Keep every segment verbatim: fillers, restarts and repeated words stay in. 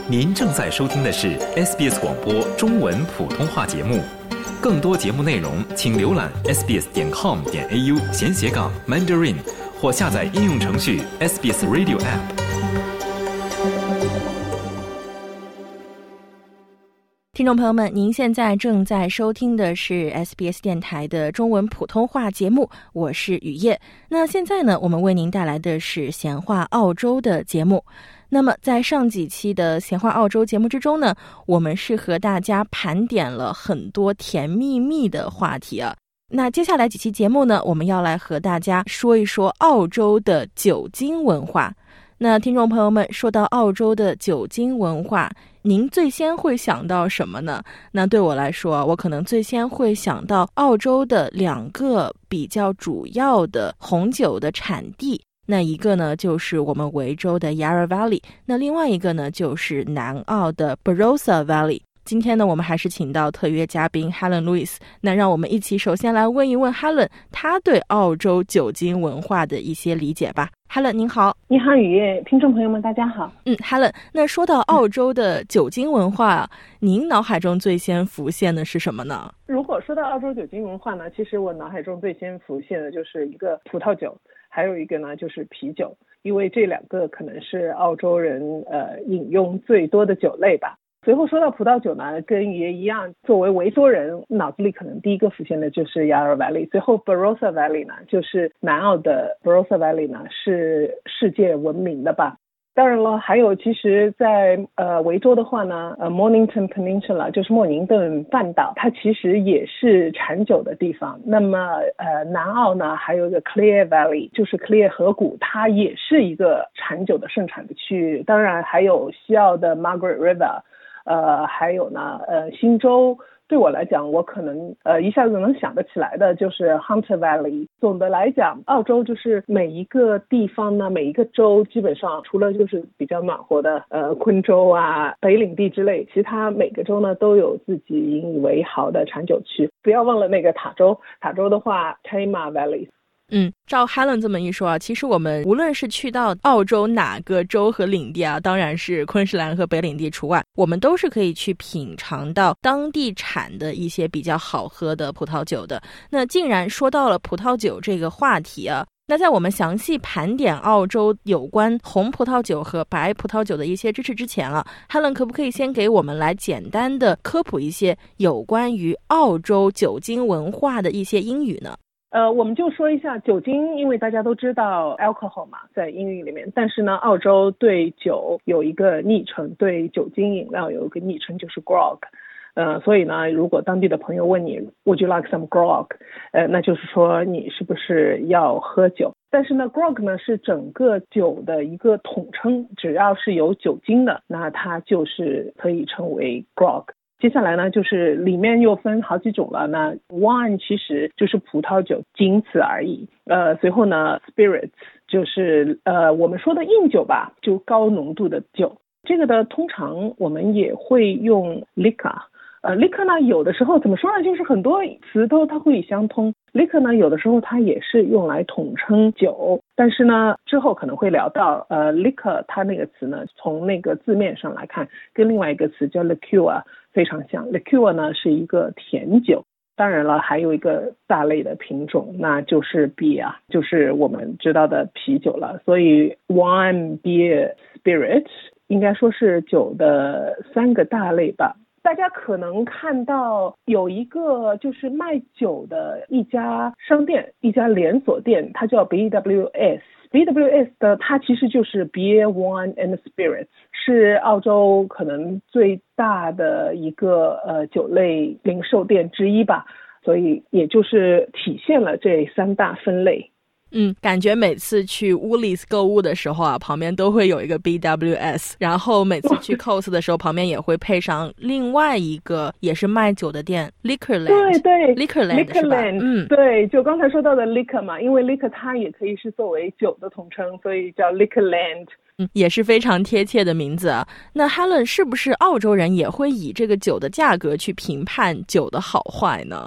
您正在收听的是 S B S 广播中文普通话节目。更多节目内容请浏览 s b s 点 com 点 a u 闲斜杠 Mandarin 或下载应用程序 S B S Radio App。 听众朋友们，您现在正在收听的是 S B S 电台的中文普通话节目，我是雨夜。那现在呢，我们为您带来的是闲话澳洲的节目。那么在上几期的闲话澳洲节目之中呢，我们是和大家盘点了很多甜蜜蜜的话题啊。那接下来几期节目呢，我们要来和大家说一说澳洲的酒精文化。那听众朋友们，说到澳洲的酒精文化，您最先会想到什么呢？那对我来说，我可能最先会想到澳洲的两个比较主要的红酒的产地。那一个呢就是我们维州的 Yarra Valley， 那另外一个呢就是南澳的 Barossa Valley。 今天呢我们还是请到特约嘉宾 Helen Lewis， 那让我们一起首先来问一问 Helen 她对澳洲酒精文化的一些理解吧。 Helen 您好。 你好雨夜，听众朋友们大家好。 嗯 Helen， 那说到澳洲的酒精文化、嗯、您脑海中最先浮现的是什么呢？ 如果说到澳洲酒精文化呢，其实我脑海中最先浮现的就是一个葡萄酒，还有一个呢就是啤酒，因为这两个可能是澳洲人呃饮用最多的酒类吧。随后说到葡萄酒呢，跟也一样，作为维州人脑子里可能第一个浮现的就是 Yarra Valley， 最后 Barossa Valley 呢，就是南澳的 Barossa Valley 呢是世界闻名的吧。当然了，还有其实在呃维州的话呢，呃 Mornington Peninsula 就是莫宁顿半岛，它其实也是产酒的地方。那么呃南澳呢还有一个 Clear Valley， 就是 Clear 河谷，它也是一个产酒的盛产的区域。当然还有西澳的 Margaret River， 呃还有呢呃新州。对我来讲，我可能呃一下子能想得起来的就是 Hunter Valley。 总的来讲，澳洲就是每一个地方呢，每一个州基本上除了就是比较暖和的呃昆州啊、北领地之类，其他每个州呢都有自己引以为豪的产酒区。不要忘了那个塔州，塔州的话 Tamar Valley。 嗯，照 Helen 这么一说啊，其实我们无论是去到澳洲哪个州和领地啊，当然是昆士兰和北领地除外，我们都是可以去品尝到当地产的一些比较好喝的葡萄酒的。那竟然说到了葡萄酒这个话题啊，那在我们详细盘点澳洲有关红葡萄酒和白葡萄酒的一些知识之前啊 Helen 可不可以先给我们来简单的科普一些有关于澳洲酒精文化的一些英语呢？ 呃，我们就说一下酒精，因为大家都知道 alcohol 嘛，在英语里面，但是呢，澳洲对酒有一个昵称，对酒精饮料有一个昵称，就是 grog。呃，所以呢，如果当地的朋友问你 Would you like some grog？ 呃，那就是说你是不是要喝酒？但是呢 grog 呢是整个酒的一个统称，只要是有酒精的，那它就是可以称为 grog。接下来呢，就是里面又分好几种了。那 wine 其实就是葡萄酒，仅此而已。呃，随后呢 spirits 就是呃我们说的硬酒吧，就高浓度的酒。这个的通常我们也会用 liquor。呃 liquor 呢有的时候怎么说呢，就是很多词都它会相通。liquor 呢有的时候它也是用来统称酒，但是呢之后可能会聊到呃 liquor 它那个词呢，从那个字面上来看跟另外一个词叫 liqueur非常像。 liqueur 呢是一个甜酒。当然了，还有一个大类的品种，那就是 beer， 就是我们知道的啤酒了。所以 wine beer spirits 应该说是酒的三个大类吧。大家可能看到有一个就是卖酒的一家商店，一家连锁店，它叫 B W S。B W S 的它其实就是 Beer, Wine and Spirits， 是澳洲可能最大的一个呃酒类零售店之一吧，所以也就是体现了这三大分类。 嗯，感觉每次去 Woolies 购物的时候啊，旁边都会有一个 B W S， 然后每次去 Coles 的时候旁边也会配上另外一个也是卖酒的店 Liquorland。 对对 Liquorland 是吧？嗯， 对，就刚才说到的 Liquor 嘛，因为 Liquor 它也可以是作为酒的统称，所以叫 Liquorland。 嗯，也是非常贴切的名字啊。那 Helen 是不是澳洲人也会以这个酒的价格去评判酒的好坏呢？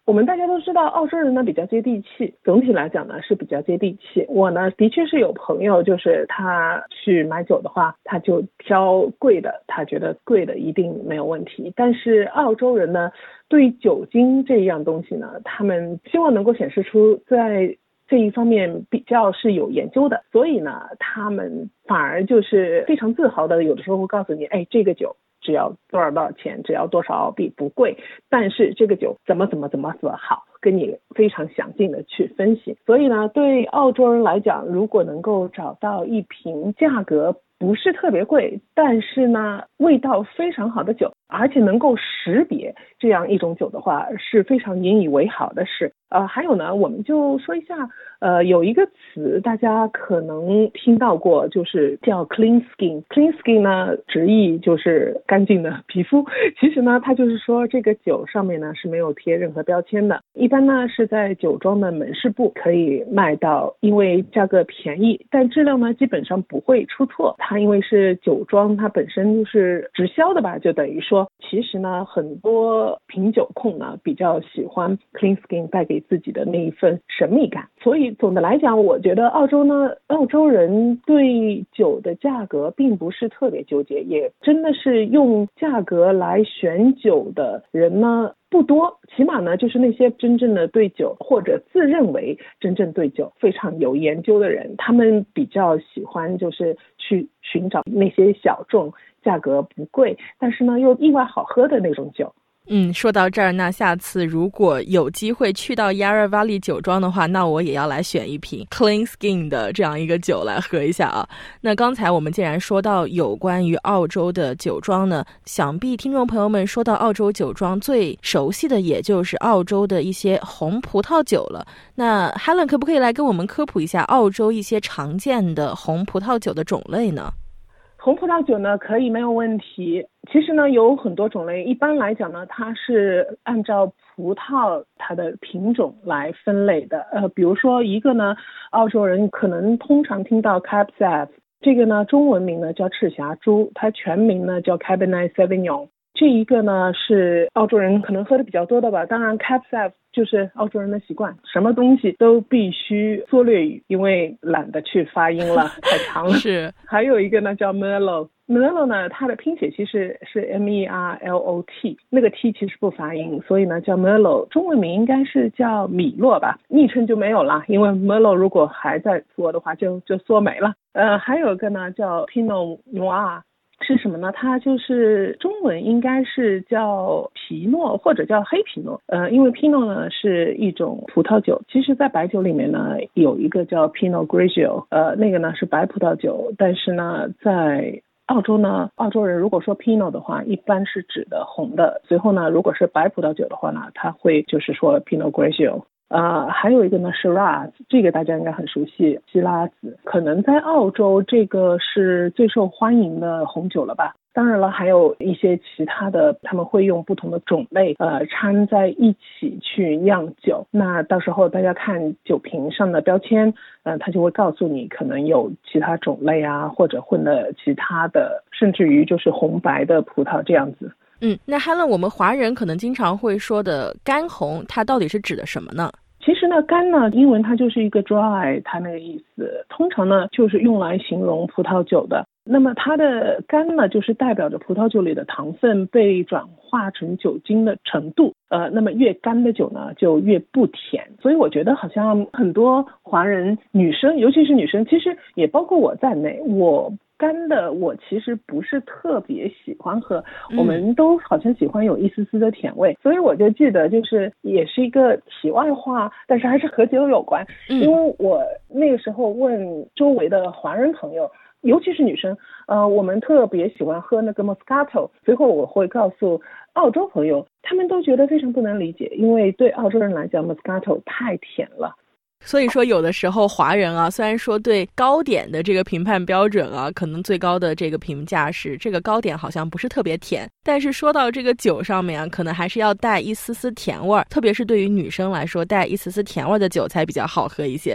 我们大家都知道澳洲人呢比较接地气，总体来讲呢是比较接地气。我呢的确是有朋友，就是他去买酒的话，他就挑贵的，他觉得贵的一定没有问题。但是澳洲人呢对酒精这样东西呢，他们希望能够显示出在这一方面比较是有研究的，所以呢他们反而就是非常自豪的，有的时候会告诉你，哎，这个酒只要多少多少钱，只要多少澳币，不贵，但是这个酒怎么怎么怎么怎么好，跟你非常详尽的去分析。所以呢对澳洲人来讲，如果能够找到一瓶价格不是特别贵，但是呢味道非常好的酒，而且能够识别这样一种酒的话，是非常引以为豪的事。呃，还有呢，我们就说一下，呃，有一个词大家可能听到过，就是叫 clean skin。clean skin 呢，直译就是干净的皮肤。其实呢，它就是说这个酒上面呢是没有贴任何标签的。一般呢是在酒庄的门市部可以卖到，因为价格便宜，但质量呢基本上不会出错。它因为是酒庄，它本身就是直销的吧，就等于说，其实呢很多品酒控呢比较喜欢 clean skin 带给自己的那一份神秘感。所以总的来讲，我觉得澳洲呢，澳洲人对酒的价格并不是特别纠结，也真的是用价格来选酒的人呢不多，起码呢就是那些真正的对酒或者自认为真正对酒非常有研究的人，他们比较喜欢就是去寻找那些小众价格不贵但是呢又意外好喝的那种酒。 嗯，说到这儿，那下次如果有机会去到 Yarra Valley 酒庄的话，那我也要来选一瓶 Clean Skin 的这样一个酒来喝一下啊。那刚才我们既然说到有关于澳洲的酒庄呢，想必听众朋友们说到澳洲酒庄最熟悉的也就是澳洲的一些红葡萄酒了。那 Helen 可不可以来跟我们科普一下澳洲一些常见的红葡萄酒的种类呢？ 红葡萄酒呢可以没有问题，其实呢有很多种类，一般来讲呢它是按照葡萄它的品种来分类的。呃，比如说一个呢，澳洲人可能通常听到 Cab Sav， 这个呢中文名呢叫赤霞珠，它全名呢叫 Cabernet Sauvignon。这一个呢是澳洲人可能喝的比较多的吧，当然 Cab Sav 就是澳洲人的习惯，什么东西都必须缩略语，因为懒得去发音了，太长了。 是。 还有一个呢叫 Merlot。Merlot 呢它的拼写其实是 M E R L O T， 那个 T 其实不发音，所以呢叫 Merlot， 中文名应该是叫米洛吧，昵称就没有了，因为 Merlot 如果还在缩的话就就缩没了。呃，还有一个呢叫 Pinot Noir，是什么呢？它就是中文应该是叫皮诺或者叫黑皮诺。呃，因为皮诺呢是一种葡萄酒，其实在白酒里面呢有一个叫 Pinot Grigio， 呃，那个呢是白葡萄酒，但是呢在澳洲呢，澳洲人如果说 Pinot 的话，一般是指的红的。随后呢，如果是白葡萄酒的话呢，他会就是说 Pinot Grigio。呃，还有一个呢是 Shiraz， 这个大家应该很熟悉，希拉子，可能在澳洲这个是最受欢迎的红酒了吧。当然了，还有一些其他的，他们会用不同的种类呃掺在一起去酿酒。那到时候大家看酒瓶上的标签，呃，它就会告诉你可能有其他种类啊，或者混了其他的，甚至于就是红白的葡萄这样子。 嗯，那Helen，我们华人可能经常会说的干红，它到底是指的什么呢？ 其实呢，干呢，英文它就是一个 dry， 它那个意思，通常呢就是用来形容葡萄酒的。那么它的干呢，就是代表着葡萄酒里的糖分被转化成酒精的程度。呃，那么越干的酒呢，就越不甜。所以我觉得好像很多华人女生，尤其是女生，其实也包括我在内，我干的我其实不是特别喜欢喝，我们都好像喜欢有一丝丝的甜味，嗯、所以我就记得就是也是一个题外话，但是还是和酒有关。嗯、因为我那个时候问周围的华人朋友，尤其是女生，呃，我们特别喜欢喝那个 Moscato， 随后我会告诉澳洲朋友，他们都觉得非常不能理解，因为对澳洲人来讲 Moscato 太甜了。 所以说有的时候华人啊，虽然说对糕点的这个评判标准啊，可能最高的这个评价是这个糕点好像不是特别甜，但是说到这个酒上面啊，可能还是要带一丝丝甜味儿，特别是对于女生来说，带一丝丝甜味的酒才比较好喝一些。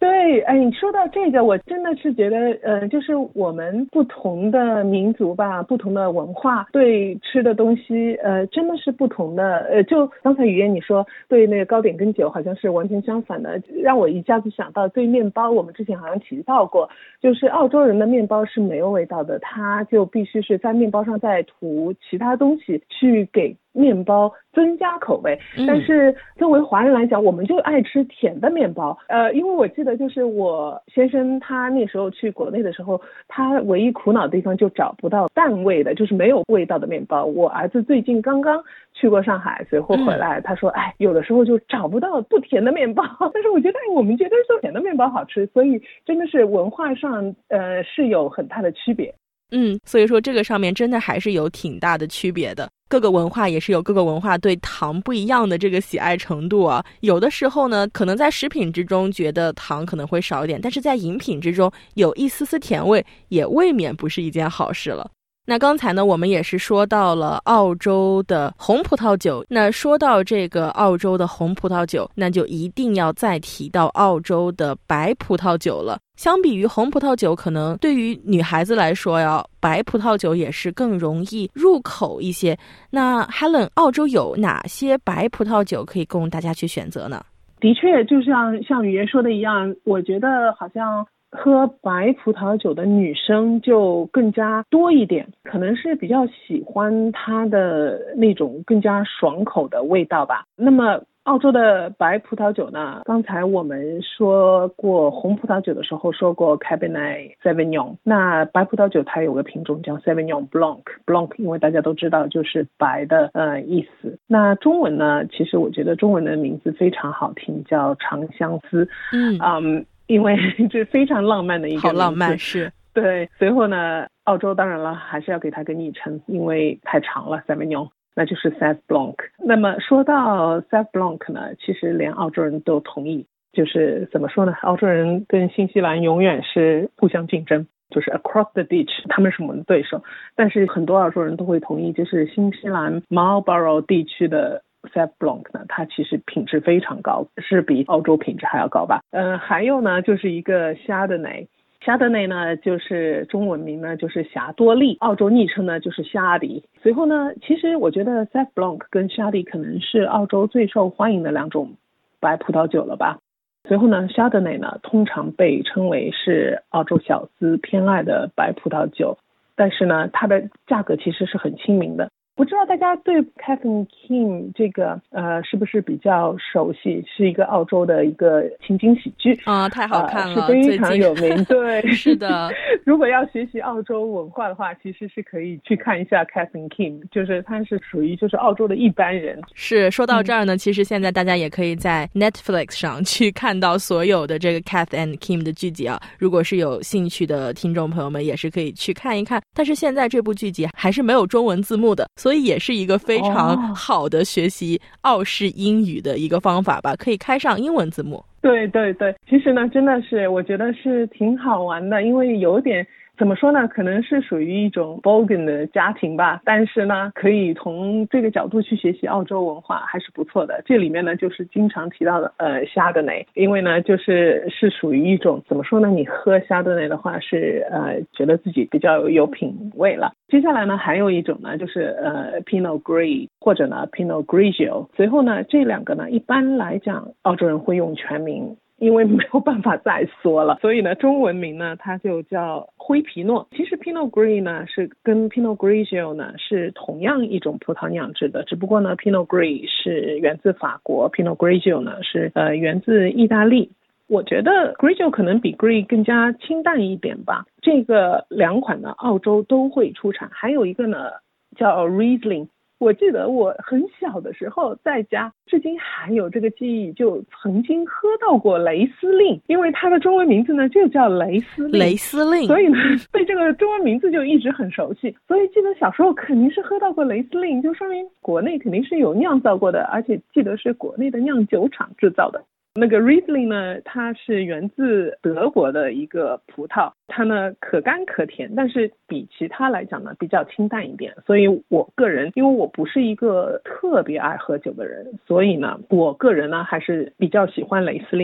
对，哎，你说到这个，我真的是觉得，呃，就是我们不同的民族吧，不同的文化，对吃的东西，呃，真的是不同的。呃，就刚才语言你说对那个糕点跟酒好像是完全相反的，让我一下子想到对面包，我们之前好像提到过，就是澳洲人的面包是没有味道的，他就必须是在面包上再涂其他东西去给面包增加口味。但是作为华人来讲，我们就爱吃甜的面包。呃，因为我记得就是我先生他那时候去国内的时候，他唯一苦恼的地方就找不到淡味的，就是没有味道的面包。我儿子最近刚刚去过上海，随后回来，他说，哎，有的时候就找不到不甜的面包。但是我觉得我们觉得说甜的面包好吃，所以真的是文化上呃是有很大的区别。 嗯，所以说这个上面真的还是有挺大的区别的。各个文化也是有各个文化对糖不一样的这个喜爱程度啊。有的时候呢，可能在食品之中觉得糖可能会少一点，但是在饮品之中有一丝丝甜味，也未免不是一件好事了。那刚才呢，我们也是说到了澳洲的红葡萄酒。那说到这个澳洲的红葡萄酒，那就一定要再提到澳洲的白葡萄酒了。相比于红葡萄酒，可能对于女孩子来说呀，白葡萄酒也是更容易入口一些。那 Helen， 澳洲有哪些白葡萄酒可以供大家去选择呢？ 的确，就像像语言说的一样，我觉得好像喝白葡萄酒的女生就更加多一点，可能是比较喜欢它的那种更加爽口的味道吧。那么澳洲的白葡萄酒呢，刚才我们说过红葡萄酒的时候说过 Cabernet Sauvignon， 那白葡萄酒它有个品种叫 Sauvignon Blanc Blanc 因为大家都知道就是白的呃意思。那中文呢，其实我觉得中文的名字非常好听，叫长相思。嗯嗯，因为这非常浪漫的一个名字，好浪漫，是。 对，随后呢，澳洲当然了还是要给它个昵称，因为太长了 Sauvignon， 那就是 Sauv Blanc。 那么说到 Sauv Blanc 呢，其实连澳洲人都同意，就是怎么说呢，澳洲人跟新西兰永远是互相竞争，就是 across the ditch， 他们是我们的对手，但是很多澳洲人都会同意，就是新西兰 Marlborough 地区的Sauv Blanc 呢，它其实品质非常高，是比澳洲品质还要高吧。呃，还有呢，就是一个 Chardonnay， Chardonnay 呢，就是中文名呢就是霞多丽，澳洲昵称呢就是夏迪。随后呢，其实我觉得 Sauv Blanc 跟夏迪可能是澳洲最受欢迎的两种白葡萄酒了吧。随后呢 Chardonnay 呢通常被称为是澳洲小资偏爱的白葡萄酒，但是呢它的价格其实是很亲民的。不知道大家对 Catherine King 这个呃是不是比较熟悉，是一个澳洲的一个情景喜剧啊，太好看了、 呃、是非常有名。对， 是的。 如果要学习澳洲文化的话，其实是可以去看一下 Catherine King， 就是他是属于就是澳洲的一般人。 是，说到这儿呢、嗯、其实现在大家也可以在 Netflix 上去看到所有的这个 Catherine King 的剧集啊，如果是有兴趣的听众朋友们也是可以去看一看。但是现在这部剧集还是没有中文字幕的，所以也是一个非常好的学习澳式英语的一个方法吧，可以开上英文字幕。 对对对，其实呢真的是我觉得是挺好玩的，因为有点怎么说呢，可能是属于一种 bogan 的家庭吧，但是呢可以从这个角度去学习澳洲文化还是不错的。这里面呢就是经常提到的呃 Chardonnay， 因为呢就是是属于一种怎么说呢，你喝 Chardonnay 的话是呃觉得自己比较有品味了。接下来呢还有一种呢就是呃 Pinot Gris 或者呢 Pinot Grigio。 随后呢这两个呢一般来讲澳洲人会用全名，因为没有办法再缩了，所以呢中文名呢它就叫灰皮诺。其实 Pinot Gris 呢是跟 Pinot Grigio 呢是同样一种葡萄酿制的，只不过呢 Pinot Gris 是源自法国， Pinot Grigio 呢是呃源自意大利。我觉得 Grigio 可能比 Gris 更加清淡一点吧。这个两款呢澳洲都会出产，还有一个呢叫 Riesling。我记得我很小的时候在家，至今还有这个记忆，就曾经喝到过雷司令，因为它的中文名字呢就叫雷司令。 雷司令， 所以呢对这个中文名字就一直很熟悉。所以记得小时候肯定是喝到过雷司令，就说明国内肯定是有酿造过的，而且记得是国内的酿酒厂制造的。那个 Riesling 呢它是源自德国的一个葡萄，它呢可甘可甜，但是比其他来讲呢比较清淡一点。所以我个人因为我不是一个特别爱喝酒的人，所以呢我个人呢还是比较喜欢雷司令。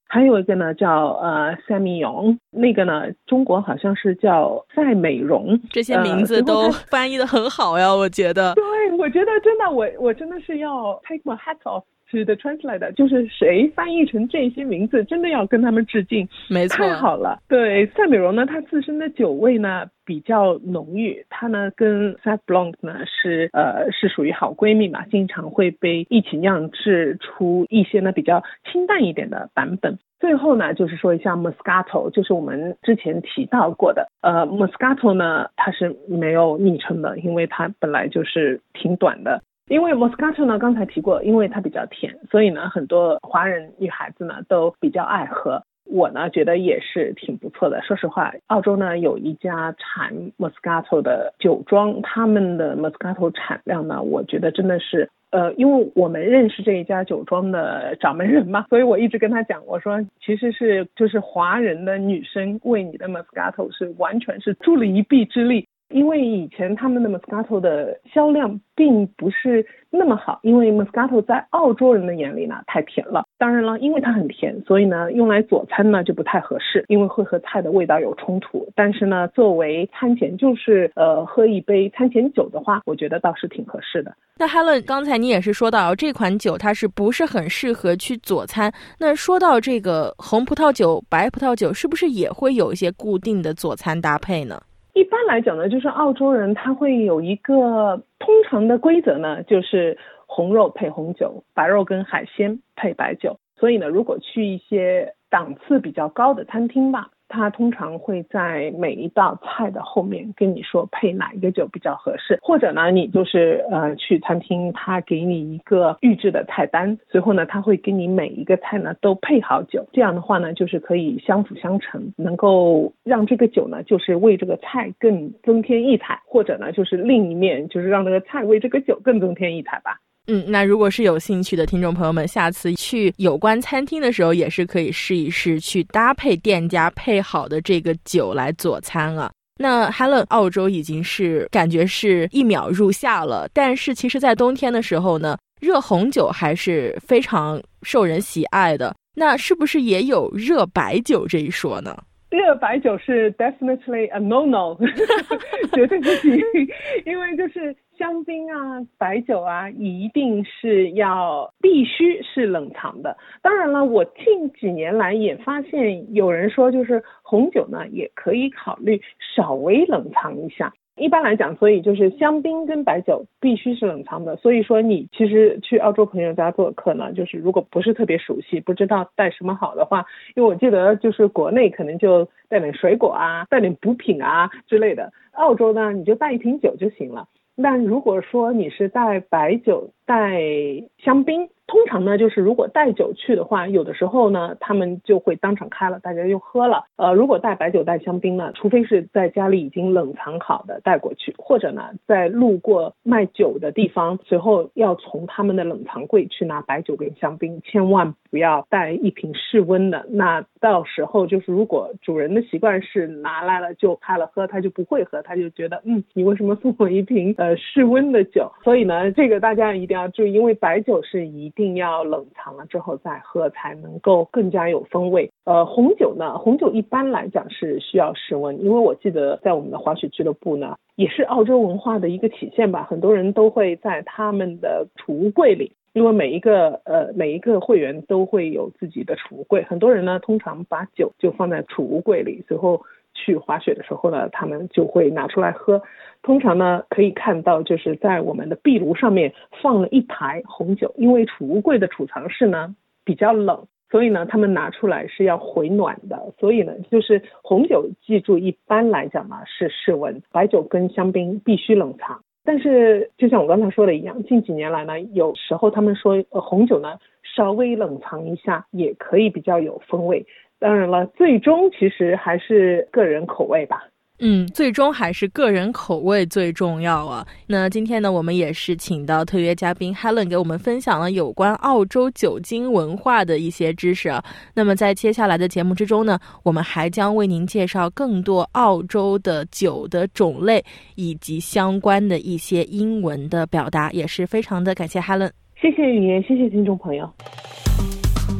还有一个呢叫呃赛米咏，那个呢中国好像是叫赛美容。 这些名字都翻译得很好呀，我觉得。 对，我觉得真的，我我真的是要 take my hat off to the translator， 就是谁翻译成这些名字，真的要跟他们致敬。 没错， 太好了。对，赛美容呢，它自身的酒味呢比较浓郁，它呢跟 Sauv Blanc 呢是呃是属于好闺蜜嘛，经常会被一起酿制出一些呢比较清淡一点的版本。最后呢，就是说一下 Moscato， 就是我们之前提到过的，呃 Moscato 呢它是没有昵称的，因为它本来就是挺短的。因为 Moscato 呢刚才提过，因为它比较甜，所以呢很多华人女孩子呢都比较爱喝。我呢觉得也是挺不错的。说实话，澳洲呢有一家产 Moscato 的酒庄，他们的 Moscato 产量呢，我觉得真的是呃，因为我们认识这一家酒庄的掌门人嘛，所以我一直跟他讲，我说其实是就是华人的女生为你的 Moscato 是完全是助了一臂之力。因为以前他们的 Moscato 的销量并不是那么好，因为 Moscato 在澳洲人的眼里呢太甜了。当然了，因为它很甜，所以呢用来佐餐呢就不太合适，因为会和菜的味道有冲突。但是呢作为餐前就是呃喝一杯餐前酒的话，我觉得倒是挺合适的。 那 Helen 刚才你也是说到这款酒它是不是很适合去佐餐，那说到这个红葡萄酒白葡萄酒是不是也会有一些固定的佐餐搭配呢？ 一般来讲呢，就是澳洲人他会有一个通常的规则呢，就是红肉配红酒，白肉跟海鲜配白酒。所以呢，如果去一些档次比较高的餐厅吧，他通常会在每一道菜的后面跟你说配哪一个酒比较合适，或者呢你就是呃去餐厅他给你一个预制的菜单，随后呢他会给你每一个菜呢都配好酒，这样的话呢就是可以相辅相成，能够让这个酒呢就是为这个菜更增添异彩，或者呢就是另一面就是让这个菜为这个酒更增添异彩吧。 嗯，那如果是有兴趣的听众朋友们，下次去有关餐厅的时候也是可以试一试去搭配店家配好的这个酒来佐餐啊。那 Helen 澳洲已经是感觉是一秒入夏了，但是其实在冬天的时候呢，热红酒还是非常受人喜爱的，那是不是也有热白酒这一说呢？ 热白酒是 definitely a no-no 绝对不行，因为就是香槟啊白酒啊一定是要必须是冷藏的。当然了，我近几年来也发现有人说就是红酒呢也可以考虑稍微冷藏一下。一般来讲，所以就是香槟跟白酒必须是冷藏的。所以说你其实去澳洲朋友家做客呢，就是如果不是特别熟悉，不知道带什么好的话，因为我记得就是国内可能就带点水果啊，带点补品啊之类的，澳洲呢你就带一瓶酒就行了。但如果说你是带白酒带香槟，通常呢就是如果带酒去的话，有的时候呢他们就会当场开了，大家就喝了。呃，如果带白酒带香槟呢，除非是在家里已经冷藏好的带过去，或者呢在路过卖酒的地方，随后要从他们的冷藏柜去拿白酒跟香槟，千万不要带一瓶室温的。那到时候就是如果主人的习惯是拿来了就开了喝，他就不会喝，他就觉得嗯你为什么送我一瓶呃室温的酒。所以呢这个大家一定要注意，因为白酒是一定要冷藏了之后再喝才能够更加有风味。呃，红酒呢，红酒一般来讲是需要室温，因为我记得在我们的滑雪俱乐部呢，也是澳洲文化的一个体现吧，很多人都会在他们的储物柜里，因为每一个呃每一个会员都会有自己的储物柜，很多人呢通常把酒就放在储物柜里，随后去滑雪的时候呢他们就会拿出来喝。通常呢可以看到就是在我们的壁炉上面放了一排红酒，因为储物柜的储藏室呢比较冷，所以呢他们拿出来是要回暖的。所以呢就是红酒记住一般来讲呢是室温，白酒跟香槟必须冷藏。但是就像我刚才说的一样，近几年来呢有时候他们说、呃、红酒呢稍微冷藏一下也可以比较有风味。当然了，最终其实还是个人口味吧。 嗯，最终还是个人口味最重要啊。那今天呢，我们也是请到特约嘉宾 Helen 给我们分享了有关澳洲酒精文化的一些知识啊。那么在接下来的节目之中呢，我们还将为您介绍更多澳洲的酒的种类以及相关的一些英文的表达，也是非常的感谢 Helen。 谢谢雨言，谢谢听众朋友。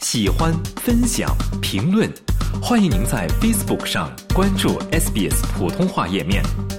喜欢、分享、评论，欢迎您在 Facebook 上关注 S B S 普通话页面。